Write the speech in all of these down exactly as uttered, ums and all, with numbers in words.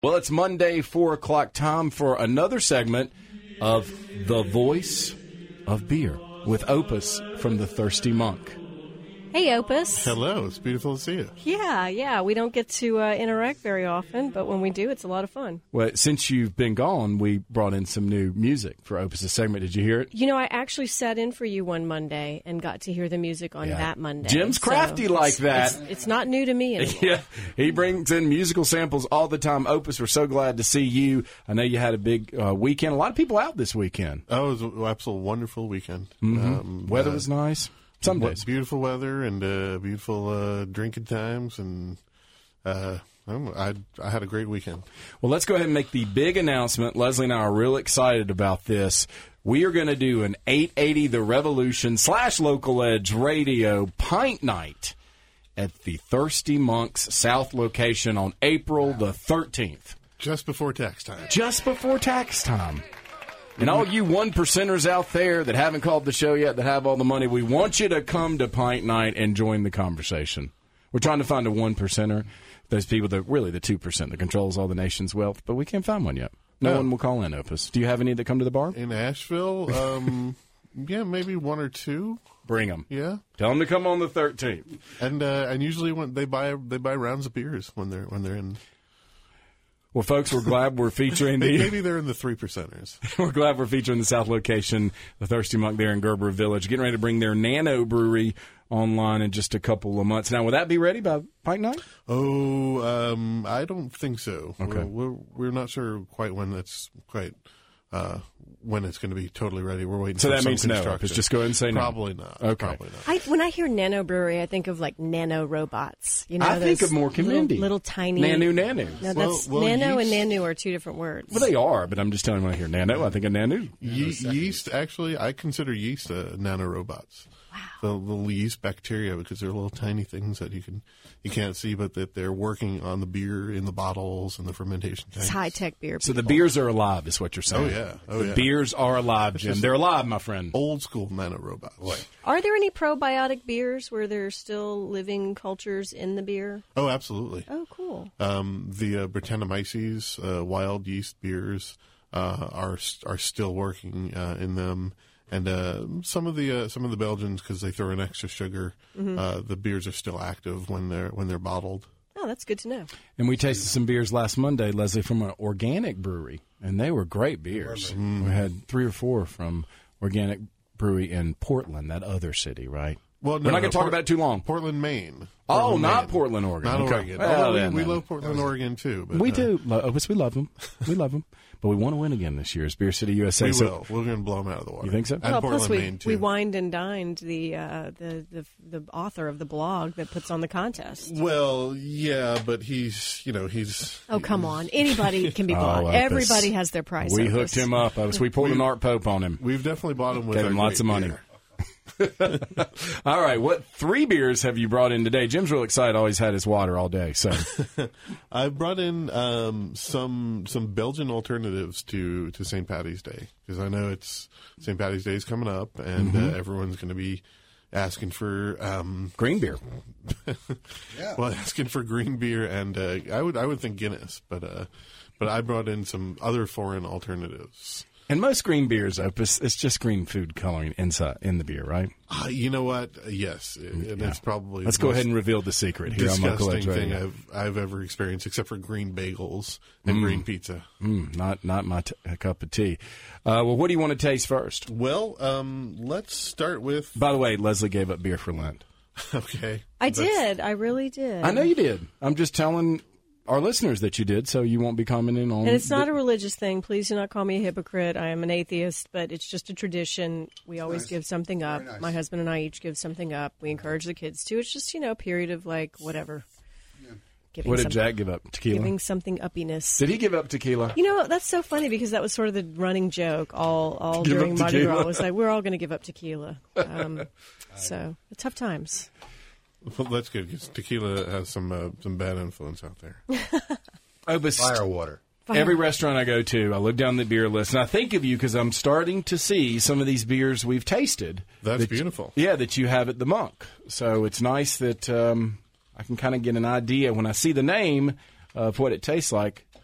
Well, it's Monday, four o'clock time for another segment of The Voice of Beer with Opus from the Thirsty Monk. Hey, Opus. Hello. It's beautiful to see you. Yeah, yeah. We don't get to uh, interact very often, but when we do, it's a lot of fun. Well, since you've been gone, we brought in some new music for Opus's segment. Did you hear it? You know, I actually sat in for you one Monday and got to hear the music on Yeah. that Monday. Jim's So crafty like it's- that. It's, it's not new to me anymore. Yeah, he brings in musical samples all the time. Opus, we're so glad to see you. I know you had a big uh, weekend. A lot of people out this weekend. Oh, it was an absolute wonderful weekend. Mm-hmm. Um, Weather uh, was nice. Some wa- days. Beautiful weather and uh, beautiful uh, drinking times, and uh, I, don't know, I I had a great weekend. Well, let's go ahead and make the big announcement. Leslie and I are real excited about this. We are going to do an eight eighty The Revolution slash Local Edge Radio Pint Night at the Thirsty Monks South location on April the thirteenth. Just before tax time. Just before tax time. And all you one percenters out there that haven't called the show yet, that have all the money, we want you to come to Pint Night and join the conversation. We're trying to find a one percenter. Those people that really the two percent that controls all the nation's wealth, but we can't find one yet. No No. one will call in, Opus. Do you have any that come to the bar? In Asheville, um, yeah, maybe one or two. Bring them. Yeah, Tell them to come on the thirteenth. and uh, and usually when they buy they buy rounds of beers when they're when they're in. Well, folks, we're glad we're featuring the Maybe they're in the three percenters. we're glad we're featuring the South location, the Thirsty Monk there in Gerber Village, getting ready to bring their Nano Brewery online in just a couple of months. Now, will that be ready by Pint Night? Oh, um, I don't think so. Okay. We're, we're we're not sure quite when that's quite uh, when it's going to be totally ready. We're waiting. So for that some means no. construction. Opus. Just go ahead and say no. Probably not. Okay. Probably not. I, when I hear nano brewery, I think of like nano robots. You know, I think those of Mork and little, Mindy. little tiny Nanu Nanu. No, Well- that's well, nano yeast- and nanu are two different words. Well, they are, but I'm just telling you when I hear nano, I think of nanu. Ye- yeast, actually, I consider yeast uh, nanorobots. Wow. The little yeast bacteria, because they're little tiny things that you can you can't see, but that they're working on the beer in the bottles and the fermentation tanks. It's high tech beer. So the people. beers are alive, is what you're saying. Oh, yeah. Oh, the yeah. beers are alive, Jim. They're alive, my friend. Old school nanorobots. Are there any probiotic beers where there's still living cultures in the beer? Oh, absolutely. Oh, cool. Um, the uh, Brettanomyces uh, wild yeast beers uh, are are still working uh, in them, and uh, some of the uh, some of the Belgians, because they throw in extra sugar, Mm-hmm. uh, the beers are still active when they're when they're bottled. Oh, that's good to know. And we tasted some beers last Monday, Leslie, from an organic brewery, and they were great beers. We had three or four from Organic Brewery in Portland, that other city, right? Well, no, We're not going no, to talk Port- about it too long. Portland, Maine. Oh, Portland, not Maine. Portland, Oregon. Not Okay. Oregon. Well, Although then, we, we then. love Portland, Oregon too. But, We uh, do. Lo- Opus, we love them. We love them. But we want to win again this year as Beer City U S A. We So- will. We're going to blow them out of the water. You think so? And Well, Portland, plus we, Maine too. we wined and dined the, uh, the the the author of the blog that puts on the contest. Well, yeah, but he's you know he's Oh, come on. Anybody can be Oh, bought. Opus. Everybody has their price. we Opus. hooked him up. Opus. We pulled an Art Pope on him. we've definitely bought him with Gave our him lots of great money. beer. All right. What three beers have you brought in today? Jim's real excited. Always had his water all day. So I brought in um, some some Belgian alternatives to, to Saint Patty's Day, because I know it's Saint Patty's Day is coming up, and Mm-hmm. uh, everyone's going to be asking for um, green beer. well asking for green beer, and uh, I would I would think Guinness, but uh, but I brought in some other foreign alternatives. And most green beers, Opus, it's just green food coloring inside in the beer, right? Uh, you know what? Yes, and it's probably Let's the go most ahead and reveal the secret here on Local Edge disgusting thing Radio. I've I've ever experienced, except for green bagels and green pizza. Mm, not not my t- cup of tea. Uh, well, what do you want to taste first? Well, um, let's start with By the way, Leslie gave up beer for Lent. okay. I That's- did. I really did. I know you did. I'm just telling our listeners that you did, so you won't be commenting on. And it's not the- a religious thing. Please do not call me a hypocrite. I am an atheist, but it's just a tradition. We always give something up. My husband and I each give something up. We encourage the kids to. It's just, you know, a period of like whatever. Giving What did some- Jack give up? Tequila. Giving something uppiness. Did he give up tequila? You know, that's so funny because that was sort of the running joke all, all Give during up Mardi tequila. Gras. It was like, we're all going to give up tequila. Um, so, tough times. Well, that's good because tequila has some uh, some bad influence out there. Oh, but st- Firewater. every restaurant I go to, I look down the beer list, and I think of you because I'm starting to see some of these beers we've tasted. That's that you- beautiful. yeah, that you have at the Monk. So it's nice that um, I can kind of get an idea when I see the name of what it tastes like.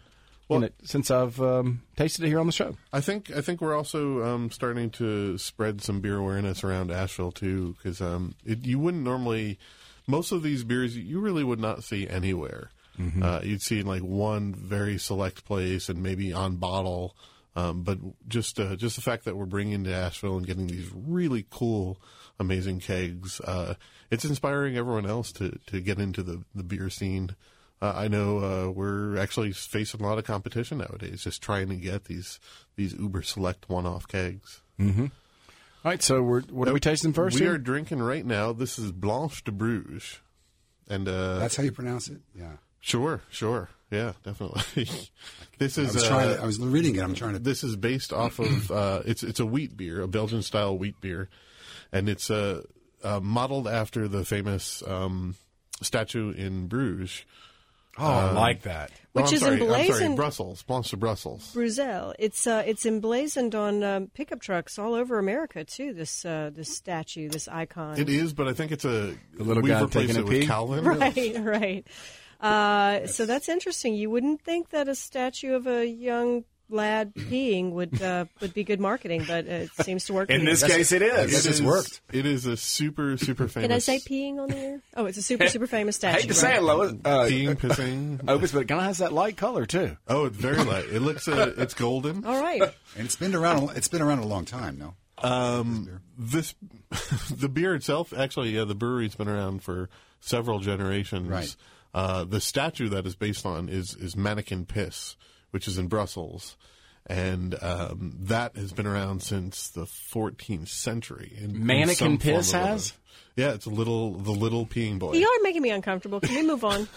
well, in it since I've um, tasted it here on the show. I think I think we're also um, starting to spread some beer awareness around Asheville too, because um, you wouldn't normally. Most of these beers you really would not see anywhere. Mm-hmm. Uh, you'd see in like one very select place and maybe on bottle. Um, but just uh, just the fact that we're bringing to Asheville and getting these really cool, amazing kegs, uh, it's inspiring everyone else to, to get into the, the beer scene. Uh, I know uh, we're actually facing a lot of competition nowadays, just trying to get these these uber select one-off kegs. Mm-hmm. All right, so we're, what are we tasting first? We here? are drinking right now. This is Blanche de Bruges, and uh, that's how you pronounce it. Yeah. Sure, sure, yeah, definitely. This is. I was, uh, trying to, I was reading it. I'm trying to. This is based off of. Uh, it's it's a wheat beer, a Belgian style wheat beer, and it's uh, uh, modeled after the famous um, statue in Bruges. Oh, I like that. Oh, Which I'm is sorry, I'm sorry, emblazoned. Brussels, Blanche de Brussels. Bruxelles. It's uh, it's emblazoned on um, pickup trucks all over America too. This uh, this statue, this icon. It is, but I think it's a The little we've guy replaced taking it a with pee? Calvin. Right, right. Uh, so that's interesting. You wouldn't think that a statue of a young lad peeing would uh, would be good marketing, but it seems to work. In here. this That's- case, it I is. guess It it's is- worked. It is a super super famous. Can I say peeing on the air? Oh, it's a super super famous statue. I hate to say it, Lois. Uh, peeing, pissing. Opus, but it kind of has that light color too. Oh, it's very light. It looks. Uh, it's golden. All right. And it's been around. It's been around a long time. No. Um, this the beer itself, actually, yeah, the brewery's been around for several generations. Right. Uh, the statue that is based on is is Mannequin Piss, which is in Brussels, and um, that has been around since the fourteenth century. In, in Mannequin some form Piss or other. has? Yeah, it's a little the little peeing boy. You are making me uncomfortable. Can we move on?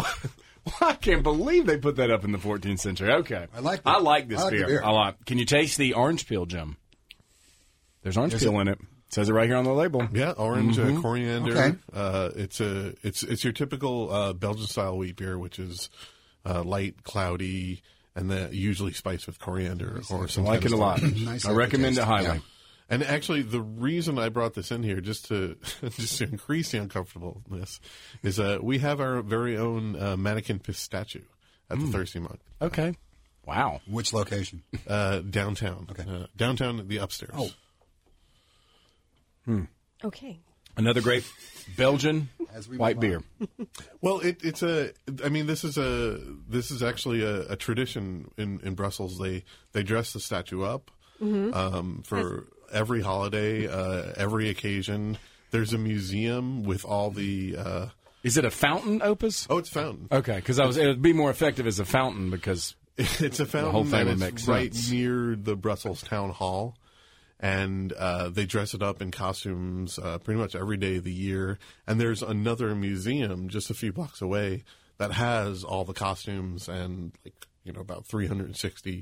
I can't believe they put that up in the fourteenth century. Okay, I like the- I like this I like the beer. beer. a lot. Can you taste the orange peel, Jim? There's orange Is peel it? in it. Says it right here on the label. Yeah, orange uh, coriander. Okay. Uh, it's a it's it's your typical uh, Belgian style wheat beer, which is uh, light, cloudy, and then usually spiced with coriander or I some. like kind it a of lot. Nice I recommend it aftertaste. highly. Yeah. And actually, the reason I brought this in here, just to just to increase the uncomfortableness, is uh, we have our very own uh, Mannequin Piss statue at the Thirsty Monk, Okay. Wow. Which location? uh, downtown. Okay. Uh, downtown, the upstairs. Oh. Okay. Another great Belgian As we white move beer. on. Well, it, it's a. I mean, this is a. This is actually a, a tradition in, in Brussels. They they dress the statue up um, for every holiday, uh, every occasion. There's a museum with all the. Uh, Is it a fountain, Opus? oh, it's a fountain. Okay, because I was. It would be more effective as a fountain because It's a fountain whole thing and would it's make right sense. near the Brussels town hall, and uh, they dress it up in costumes uh, pretty much every day of the year. And there's another museum just a few blocks away that has all the costumes and like you know about three hundred sixty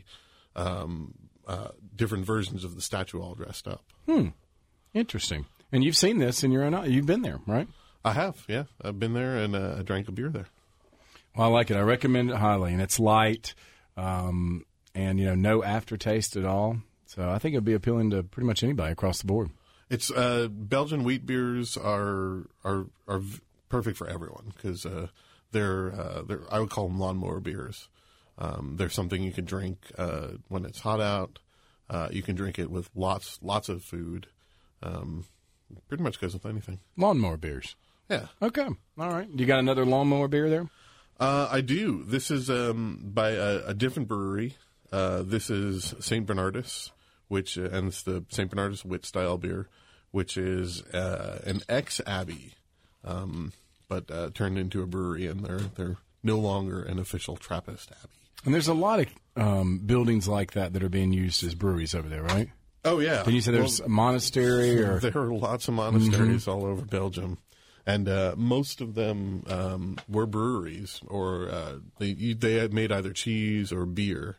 um, uh, different versions of the statue all dressed up. interesting. And you've seen this in your own. You've been there, right? I have, yeah, I've been there and uh, I drank a beer there. Well, I like it. I recommend it highly, and it's light, um, and you know, no aftertaste at all. So I think it'd be appealing to pretty much anybody across the board. It's uh, Belgian wheat beers are are are v- perfect for everyone because uh, they're uh, they're I would call them lawnmower beers. Um, they're something you can drink uh, when it's hot out. Uh, you can drink it with lots lots of food. Um, pretty much goes with anything. Lawnmower beers. Yeah, Okay. All right. You got another lawnmower beer there? uh, I do. This is um, by a, a different brewery. Uh, this is Saint Bernardus, which uh, and it's the Saint Bernardus wit style beer, which is uh, an ex abbey, um, but uh, turned into a brewery, and they're they're no longer an official Trappist abbey. And there's a lot of um, buildings like that that are being used as breweries over there, right? Oh yeah, Did you say there's Well, a monastery or? there are lots of monasteries all over Belgium, and uh, most of them um, were breweries, or uh, they they had made either cheese or beer.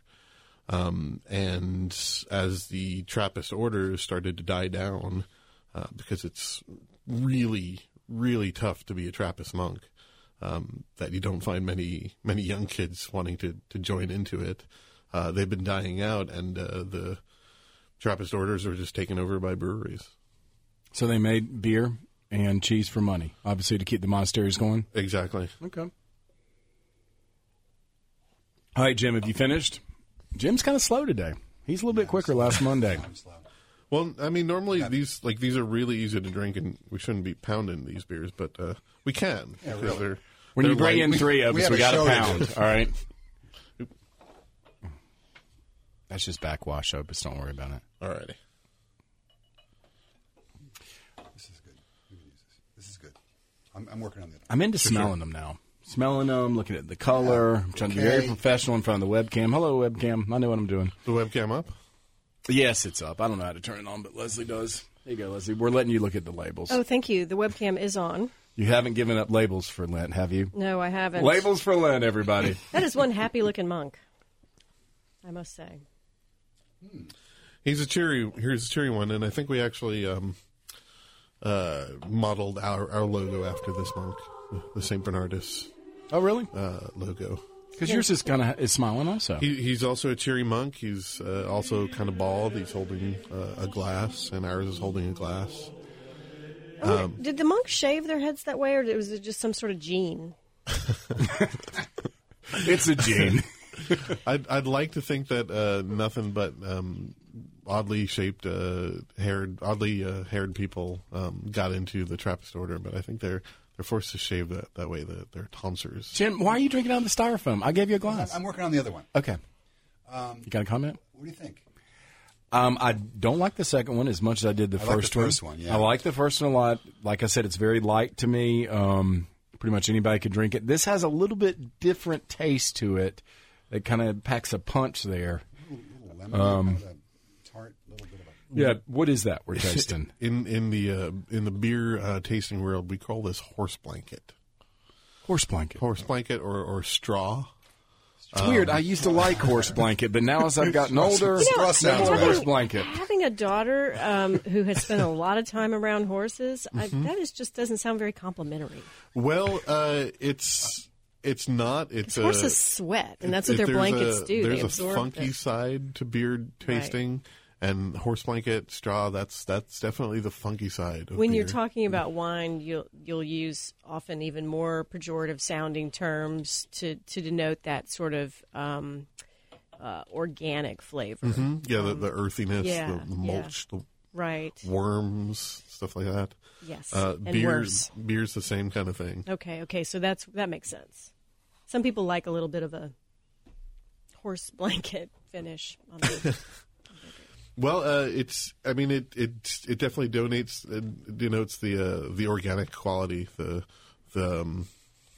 Um, and as the Trappist orders started to die down, uh, because it's really really tough to be a Trappist monk, um, that you don't find many many young kids wanting to to join into it. Uh, they've been dying out, and uh, the Trappist orders are just taken over by breweries. So they made beer and cheese for money, obviously to keep the monasteries going. Exactly. Okay. All right, Jim, have you finished? Jim's kind of slow today. He's a little bit quicker last Monday. I'm slow. Well, I mean, normally these like these are really easy to drink, and we shouldn't be pounding these beers, but uh, we can. Yeah, because really. they're- When you they're bring light. in three of we us, have we a got a show to pound. do. All right. That's just backwash, Opus. Don't worry about it. Alrighty. This is good. We can use this. This is good. I'm, I'm working on the. I'm into smelling them now. Smelling them, looking at the color. I'm trying to be very Okay. professional in front of the webcam. Hello, webcam. I know what I'm doing. The webcam up? Yes, it's up. I don't know how to turn it on, but Leslie does. There you go, Leslie. We're letting you look at the labels. Oh, thank you. The webcam is on. You haven't given up labels for Lent, have you? No, I haven't. Labels for Lent, everybody. That is one happy-looking monk, I must say. He's a cherry. Here's a cherry one, and I think we actually um, uh, modeled our, our logo after this monk, the Saint Bernardus Oh, really? uh, logo. Because yours is kind of is smiling also. He, he's also a cherry monk. He's uh, also kind of bald. He's holding uh, a glass, and ours is holding a glass. Oh, did the monks shave their heads that way, or was it just some sort of gene? It's a gene. I'd, I'd like to think that uh, nothing but um, oddly shaped, uh, haired, oddly uh, haired people um, got into the Trappist order, but I think they're they're forced to shave that, that way. The, their tonsors. Jim, why are you drinking out of the styrofoam? I gave you a I'm, glass. I'm working on the other one. Okay. Um, You got a comment? what do you think? Um, I don't like the second one as much as I did the I like the first one. first one, yeah. I like the first one a lot. Like I said, it's very light to me. Um, pretty much anybody could drink it. This has a little bit different taste to it. It kind of packs a punch there. Little, little lemon, um, kind of a tart, little bit of a. Yeah, what is that we're tasting? In in the uh, in the beer uh, tasting world, we call this horse blanket. Horse blanket. Horse blanket or, or straw. It's weird. I used to like horse blanket, but now as I've gotten older, Straw no sounds more right. horse blanket. Having a daughter um, who has spent a lot of time around horses, I, Mm-hmm. that is just doesn't sound very complimentary. Well, uh, it's it's not. It's Horses a, sweat, and that's what if their there's blankets a, do. There's They a absorb funky the- side to beer tasting, and horse blanket straw. That's that's definitely the funky side. Of When beer. you're talking about wine, you'll you'll use often even more pejorative sounding terms to, to denote that sort of um, uh, organic flavor. Mhm. yeah, the, the earthiness, yeah, the, the yeah. mulch, the Right. worms, stuff like that. Yes. Uh, and beer, worse. beer's the same kind of thing. Okay. Okay. So that's that makes sense. Some people like a little bit of a horse blanket finish on the Well, uh, it's. I mean, it it it definitely donates uh, denotes the uh, the organic quality, the the um,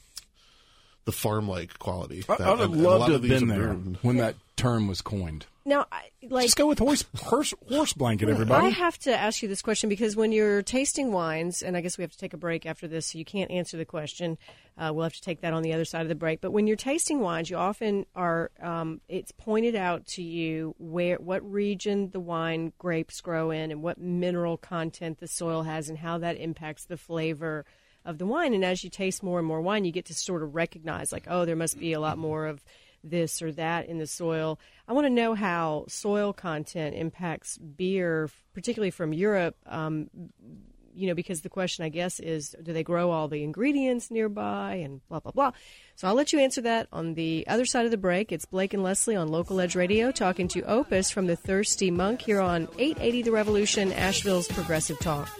the farm like quality. I, that- I would have and a loved lot to of have these been are there brewed. when that term was coined. Now, I, like Just go with horse horse, horse blanket, everybody. I have to ask you this question because when you're tasting wines, and I guess we have to take a break after this, so you can't answer the question. Uh, we'll have to take that on the other side of the break. But when you're tasting wines, you often are. Um, it's pointed out to you where, what region the wine grapes grow in, and what mineral content the soil has, and how that impacts the flavor of the wine. And as you taste more and more wine, you get to sort of recognize, like, oh, there must be a lot more of this or that in the soil. I want to know how soil content impacts beer, particularly from Europe, um, you know, because the question, I guess, is do they grow all the ingredients nearby and blah, blah, blah. So I'll let you answer that on the other side of the break. It's Blake and Leslie on Local Edge Radio talking to Opus from the Thirsty Monk here on eight eighty The Revolution, Asheville's Progressive Talk.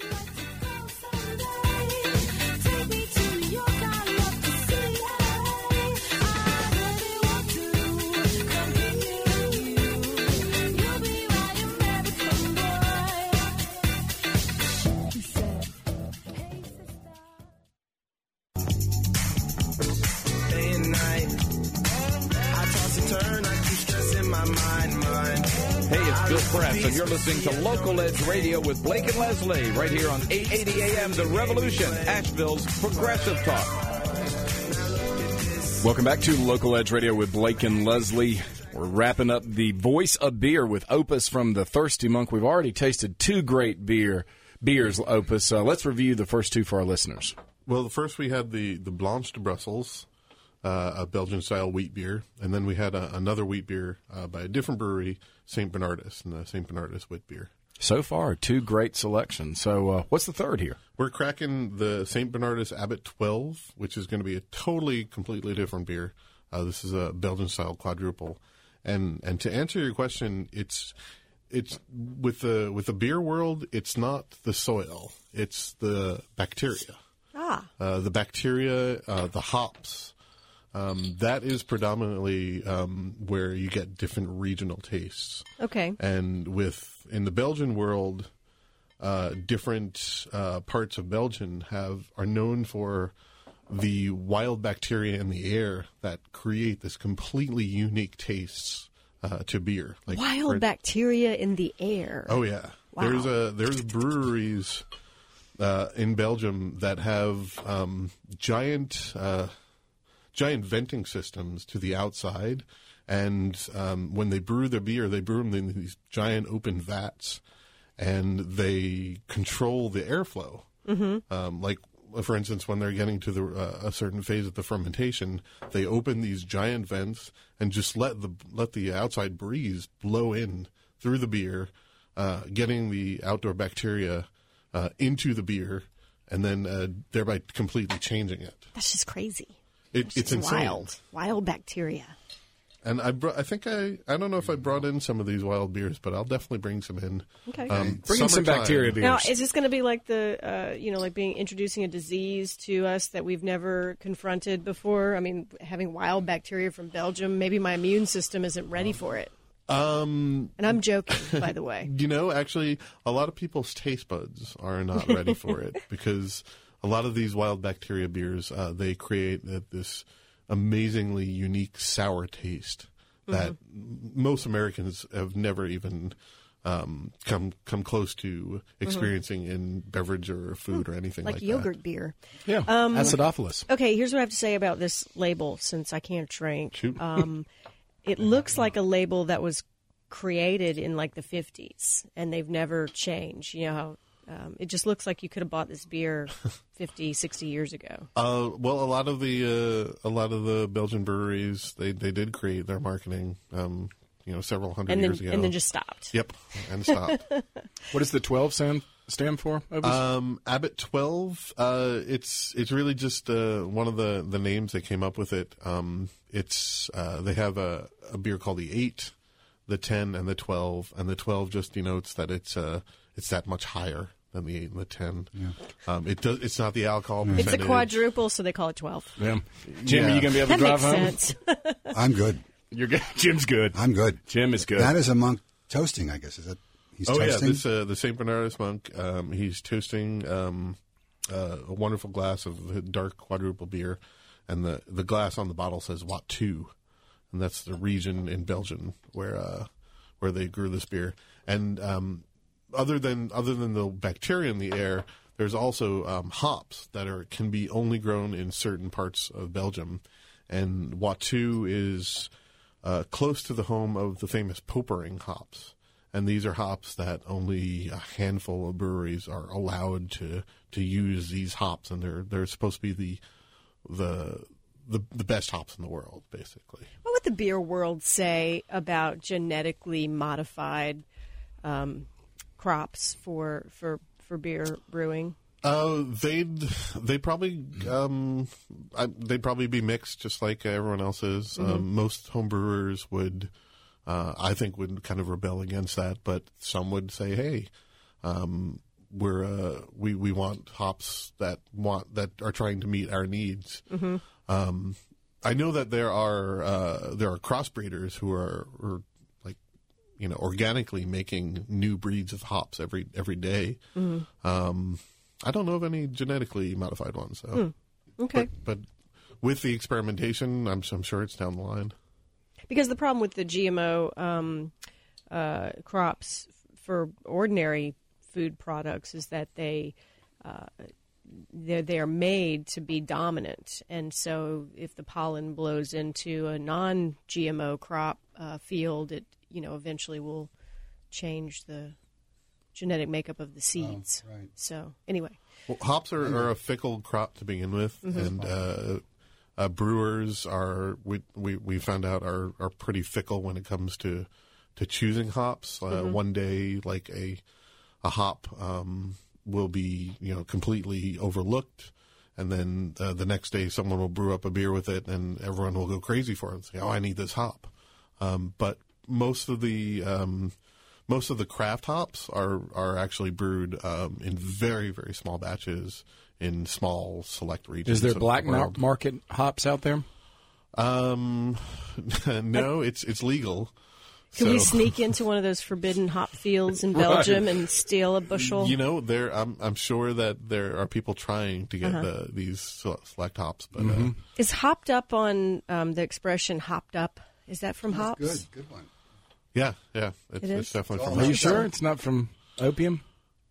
Hey, it's Bill Press, and you're listening to Local Edge Radio with Blake and Leslie, right here on eight eighty A M The Revolution, Asheville's Progressive Talk. Welcome back to Local Edge Radio with Blake and Leslie. We're wrapping up the Voice of Beer with Opus from the Thirsty Monk. We've already tasted two great beer beers, Opus. Uh, let's review the first two for our listeners. Well, the first we had the the Blanche de Brussels, uh, a Belgian style wheat beer, and then we had a, another wheat beer uh, by a different brewery, Saint Bernardus, and the Saint Bernardus wheat beer. So far, two great selections. So uh, what's the third here? We're cracking the Saint Bernardus Abbot twelve, which is going to be a totally, completely different beer. Uh, this is a Belgian-style quadruple. And and to answer your question, it's it's with the with the beer world, it's not the soil, it's the bacteria. Ah. Uh, the bacteria, uh, the hops. Um, that is predominantly um, where you get different regional tastes. Okay. And with in the Belgian world, uh, different uh, parts of Belgium have are known for the wild bacteria in the air that create this completely unique tastes uh, to beer. Like wild for, bacteria in the air. Oh yeah, wow. there's a there's breweries uh, in Belgium that have um, giant uh, giant venting systems to the outside, and um, when they brew their beer, they brew them in these giant open vats, and they control the airflow. Mm-hmm. Um, like. For instance, when they're getting to the, uh, a certain phase of the fermentation, they open these giant vents and just let the let the outside breeze blow in through the beer, uh, getting the outdoor bacteria uh, into the beer, and then uh, thereby completely changing it. That's just crazy. It, That's it's just insane. Wild, wild bacteria. And I, br- I think I, I don't know if I brought in some of these wild beers, but I'll definitely bring some in. Okay, um, bring in some bacteria beers. Now, is this going to be like the, uh, you know, like being introducing a disease to us that we've never confronted before? I mean, having wild bacteria from Belgium, maybe my immune system isn't ready for it. Um, and I'm joking, by the way. You know, actually, a lot of people's taste buds are not ready for it because a lot of these wild bacteria beers, uh, they create uh, this amazingly unique sour taste that mm-hmm. most Americans have never even um, come come close to experiencing mm-hmm. in beverage or food or anything like, like that. Like yogurt beer. Yeah, um, acidophilus. Okay, here's what I have to say about this label since I can't drink. Shoot. Um, it looks like a label that was created in like the fifties, and they've never changed. You know how Um, it just looks like you could have bought this beer fifty, sixty years ago. Uh, well, a lot of the uh, a lot of the Belgian breweries they, they did create their marketing, um, you know, several hundred and then, years ago, and then just stopped. Yep, and stopped. What does the twelve stand stand for? Um, Abbott twelve. Uh, it's it's really just uh, one of the, the names they came up with it. Um, it's uh, they have a, a beer called the eight, the ten, and the twelve, and the twelve just denotes that it's uh, it's that much higher than the eight and the ten. Yeah. Um, it does. It's not the alcohol It's percentage. a quadruple, so they call it twelve. Yeah. Jim, Yeah. are you going to be able to That drive makes home? sense. I'm good. You're good. Jim's good. I'm good. Jim is good. That is a monk toasting, I guess. Is that he's oh toasting? yeah, this uh, the Saint Bernardus monk. Um, he's toasting um, uh, a wonderful glass of dark quadruple beer, and the the glass on the bottle says Watt two, and that's the region in Belgium where uh, where they grew this beer. And um, other than other than the bacteria in the air, there's also um, hops that are can be only grown in certain parts of Belgium, and Watt two is uh, close to the home of the famous Popering hops. And these are hops that only a handful of breweries are allowed to, to use these hops, and they're they're supposed to be the the the the best hops in the world, basically. What would the beer world say about genetically modified um, crops for for for beer brewing? Uh, they'd they probably um, I, they'd probably be mixed, just like everyone else is. Mm-hmm. Um, most home brewers would. Uh, I think would kind of rebel against that, but some would say, "Hey, um, we're uh, we we want hops that want that are trying to meet our needs." Mm-hmm. Um, I know that there are uh, there are crossbreeders who are, are like you know organically making new breeds of hops every every day. Mm-hmm. Um, I don't know of any genetically modified ones, though. Mm. Okay, but, but with the experimentation, I'm I'm sure it's down the line. Because the problem with the G M O um, uh, crops for ordinary food products is that they uh, they're, they are made to be dominant, and so if the pollen blows into a non-G M O crop uh, field, it you know eventually will change the genetic makeup of the seeds. Oh, right. So anyway, well, hops are, are a fickle crop to begin with, mm-hmm. and. Uh, Uh, brewers are we, we we found out are, are pretty fickle when it comes to to choosing hops. Uh, mm-hmm. One day, like a a hop um, will be you know completely overlooked, and then uh, the next day someone will brew up a beer with it, and everyone will go crazy for it and say, "Oh, I need this hop." Um, but most of the um, most of the craft hops are are actually brewed um, in very very small batches in small select regions. Is there of black the world. market hops out there? Um, no, it's it's legal. Could so, we sneak into one of those forbidden hop fields in Belgium and steal a bushel? You know, there I'm I'm sure that there are people trying to get Uh-huh. the, these select hops, but Mm-hmm. uh, Is hopped up on um, the expression "hopped up"? Is that from hops? Good, good one. yeah, yeah, it's, It is? it's definitely It's from. all Are you Hops. sure it's not from opium?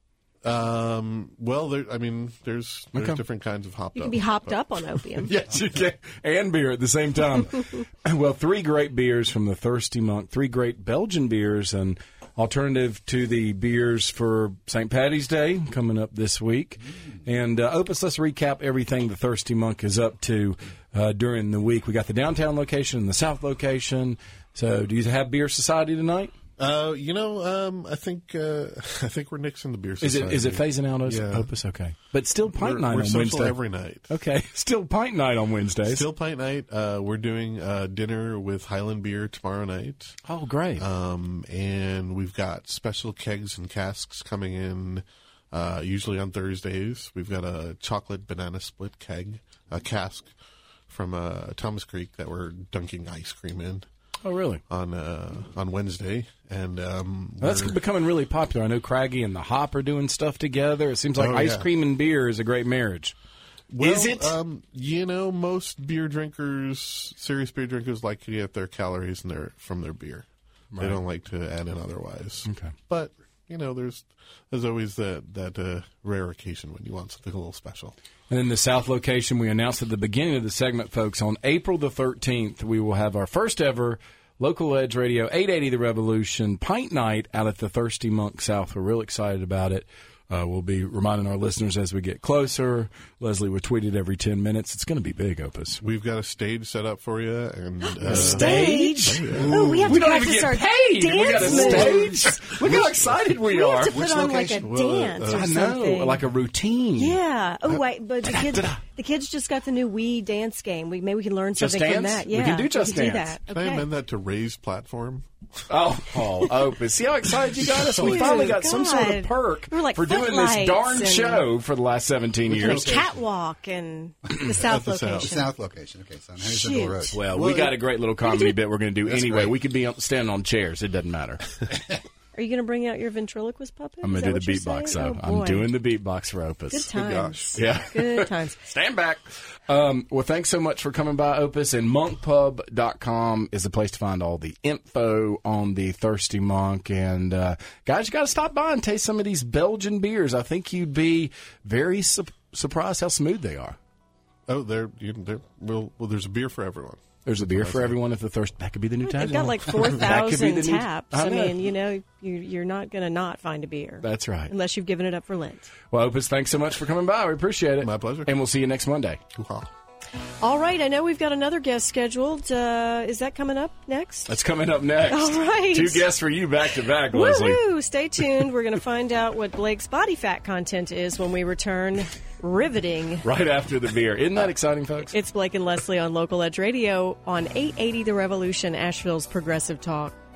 Um, well, there. I mean, there's there's Okay. different kinds of hop. You can be hopped up on opium. Yes, you can. And beer at the same time. Well, three great beers from the Thirsty Monk, three great Belgian beers, and alternative to the beers for Saint Patty's Day coming up this week. And uh, Opus, let's recap everything the Thirsty Monk is up to uh, during the week. We got the downtown location and the south location. So do you have Beer Society tonight? Uh, you know, um, I think uh, I think we're nixing the beer. Is it Society. is it phasing out Yeah. Opus? Okay. But still pint We're, night we're on social Wednesday. every night. Okay. Still pint night on Wednesdays. Still pint night. Uh, we're doing uh, dinner with Highland Beer tomorrow night. Oh, great. Um, and we've got special kegs and casks coming in, uh, usually on Thursdays. We've got a chocolate banana split keg, a cask from uh, Thomas Creek that we're dunking ice cream in oh, really? on uh, on Wednesday. And um, Well, that's we're- becoming really popular. I know Craggy and the Hop are doing stuff together. It seems like Oh, ice yeah. cream and beer is a great marriage. Well, Is it? Um, you know, most beer drinkers, serious beer drinkers, like to get their calories in their, from their beer. They Right. don't like to add in otherwise. Okay. But you know, there's there's always that that uh, rare occasion when you want something a little special. And then the South location, we announced at the beginning of the segment, folks, on April the thirteenth, we will have our first ever Local Edge Radio eight eighty The Revolution Pint Night out at the Thirsty Monk South. We're real excited about it. Uh, we'll be reminding our listeners as we get closer. Leslie will tweet it every ten minutes. It's going to be big, Opus. We've got a stage set up for you, and uh, Stage? Oh, we have We to, don't have even to get start paid. dance We got a moves. stage. Look how excited we, We are. have to put Which on like a location? Well, uh, dance uh, or I something. know, like a routine. Yeah. Oh, wait, but the kids, the kids just got the new Wii dance game. We maybe we can learn Just something from Dance? that. We Yeah, can do Just we can Dance. that. can I Okay. amend that to raised platform? Oh, Paul Opus. See how excited you got us? We Dude, finally got some sort of God. perk We were like for doing this footlights darn and- show for the last seventeen And years. catwalk and the south the south. location. The south location. Okay, so on Henry Shoot. Circle Road. Well, we got a great little comedy bit we're going to do That's anyway. great. We could be up- standing on chairs. It doesn't matter. Are you going to bring out your ventriloquist puppet? I'm Is going to that do what the you're beatbox, saying? though. Oh, boy. I'm doing the beatbox for Opus. Good times. Yeah. Good times. Stand back. Um, well, thanks so much for coming by, Opus. And monk pub dot com is the place to find all the info on the Thirsty Monk. And, uh, guys, you got to stop by and taste some of these Belgian beers. I think you'd be very su- surprised how smooth they are. Oh, there, you, there. Well, well, there's a beer for everyone. There's a beer for everyone at the Thirst. That could be the new tagline. They've got like four That could be the thousand new- taps. I I, know. mean, you know, you, you're not going to not find a beer. That's right. Unless you've given it up for Lent. Well, Opus, thanks so much for coming by. We appreciate it. My pleasure. And we'll see you next Monday. Hoo-ha. All right, I know we've got another guest scheduled. Uh, is that coming up next? That's coming up next. All right. Two guests for you back to back, Leslie. Woohoo! Stay tuned. We're going to find out what Blake's body fat content is when we return. Riveting. Right after the beer. Isn't that exciting, folks? It's Blake and Leslie on Local Edge Radio on eight eighty The Revolution, Asheville's Progressive Talk.